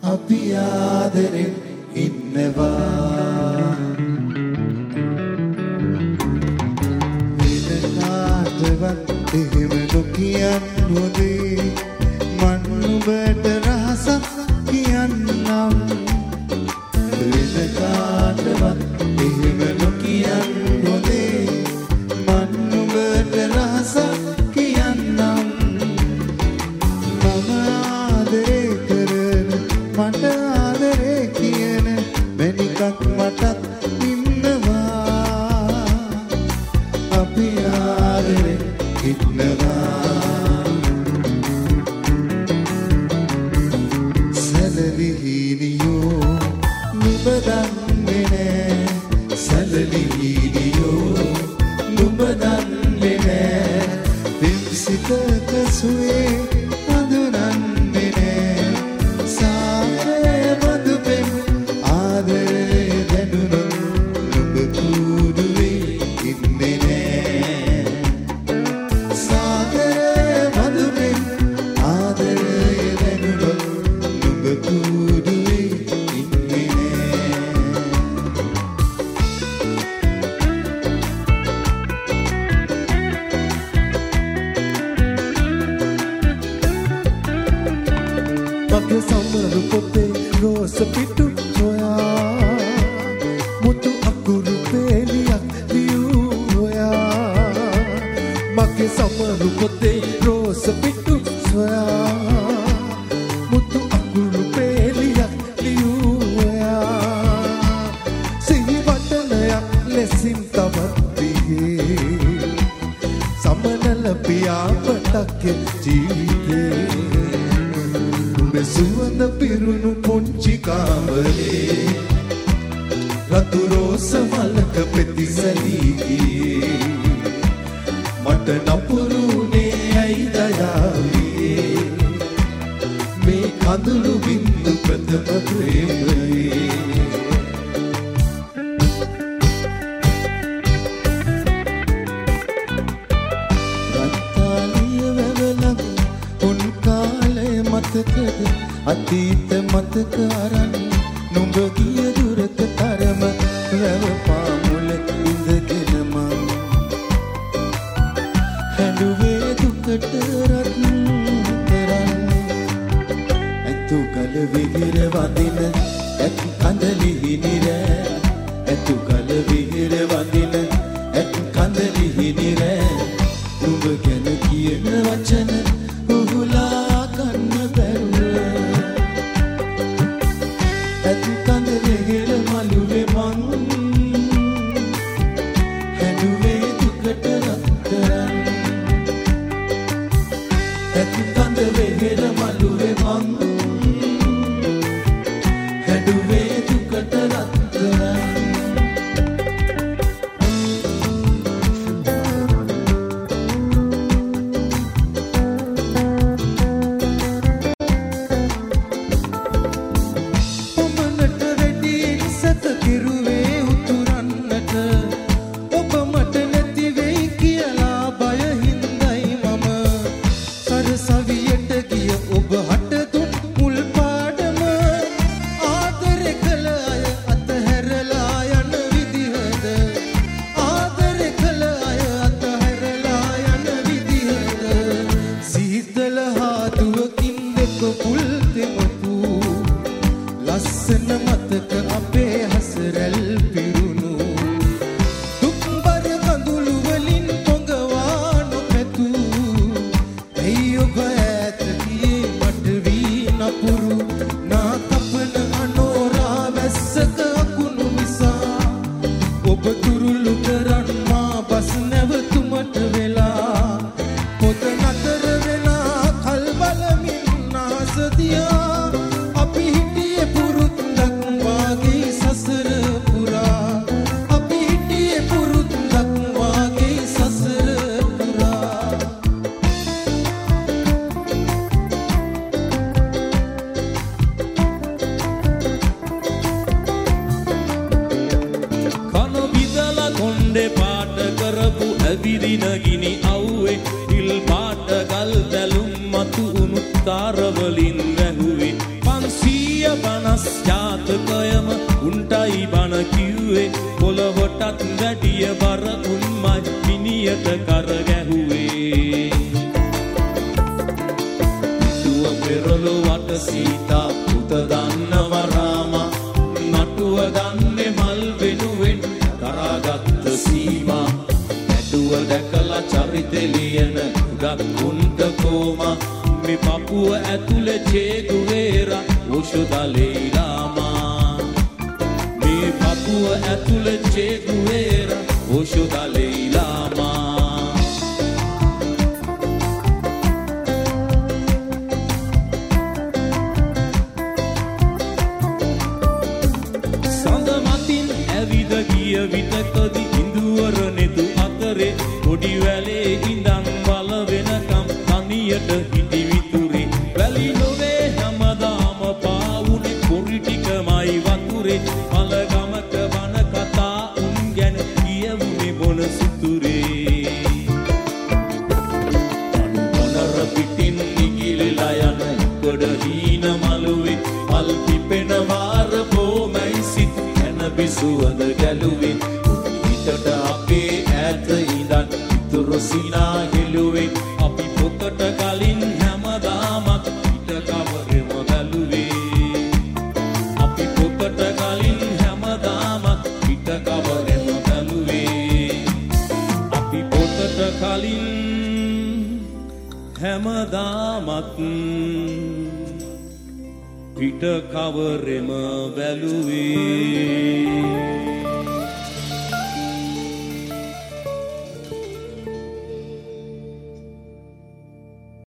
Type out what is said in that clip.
අපි ආදරෙන් ඉන්නවා වෙන කාටවත් එහෙම නොකියන් හොදේ මන් නුඹට රහසක් කියන්නම් වෙන කාටවත් එහෙම නොකියන් හොදේ මන් නුඹට රහසක් කියන්නම් මම ආදරේ කරන මට ආදරේ කියන මැනිකක් මටත් ඉන්නවා අපි ආදරේ ඉන්නවා සැලලිහිනියෝ නුඹ දන්නේ නෑ සැලලිහිනියෝ නුඹ දන්නේ නෑ පිම්සිතක සුවේ අඳුරන්නේ නෑ සාරේ මధుපෙම් ආදරේ දැනුනොත් නුඹ කුඩුවේ ඉන්නේ නෑ සාරේ මధుපෙම් ආදරේ දැනුනොත් නුඹ කුඩුවේ ඉන්නේ නෑ මගේ සමරු පොතේ රෝස පිටු සොයා මුතු අකුරු පෙළියක් ලියුවා මගේ සමරු පොතේ රෝස පිටු සොයා මුතු අකුරු පෙළියක් ලියුවා සිහිවටනයක් ලෙසින් තවත් දිගේ සමනල පියාපතක් ජීවිතේ සුවඳ පිරුණු පුංචි කාමරේ රතු රෝස මලක පෙතිසලී ගියේ මට නපුරුනේ ඇයි දයාවේ මේ කඳුළු බින්දු ප්‍රථම ප්‍රේමයේ මතකද අතීත මතක අරන් නුඹ ගිය දුරක තරම රැව පාමුල ඉඳගෙන මං හැඬුවේ දුකට රත් කරන් ඇතු කල විහිර වදින ඇත් කඳලිහිනි රෑ ඇතු කල විහිර වදින ඇත් කඳලිහිනි රෑ නුඹ ගැන කියන වචන උහුලා අපි හිටියේ පුරුද්දක් වාගේ වෙනස් ජාතකයම උන්ටයි බණ කිව්වේ පොළවටත් වැඩිය බර උන්මයි මිනියට කර ගැහුවේ දුව පෙරළු වට සීතා පුත දන්නව රාමා නටුව ගන්නේ මල් වෙනුවෙන් කරාගත්ත සීමා නැටුව දැකලා චරිතෙ ලියන ගත් උන්ට කෝමා මේ පපුව ඇතුලේ චේගුවේරා ඕෂු දලෙයිලාමා මේ පපුව ඇතුලේ චේගුවේරා ඕෂු දලෙයිලාමා සඳ මතින් ඇවිද ගිය විටකදී ඉඳුවර නෙතු අතරේ කොඩි වැලේ ඉඳන් බල වෙනකම් තනියට හිටි විතුරේ වැලි නොවේ හැමදාම පාවුනේ පොරි ටිකමයි වතුරේ මල ගමක වන කතා උන් ගැන කියවුනේ බොන සිතුරේ අනුපනර පිටින් නිගිලලා යන ගොඩ හීන මළුවේ මල් පිපෙන වාර බොමයි සිත් යන බිසුවද ගැලුවේ හිතට අපේ ඈත ඉඳන් ඉතුරු සිනා හෙළුවේ අපි පොතට කලින් හැමදාමත් පිට කවරෙම බැලුවේ අපි පොතට කලින් හැමදාමත් පිට කවරෙම බැලුවේ අපි පොතට කලින් හැමදාමත් පිට කවරෙම බැලුවේ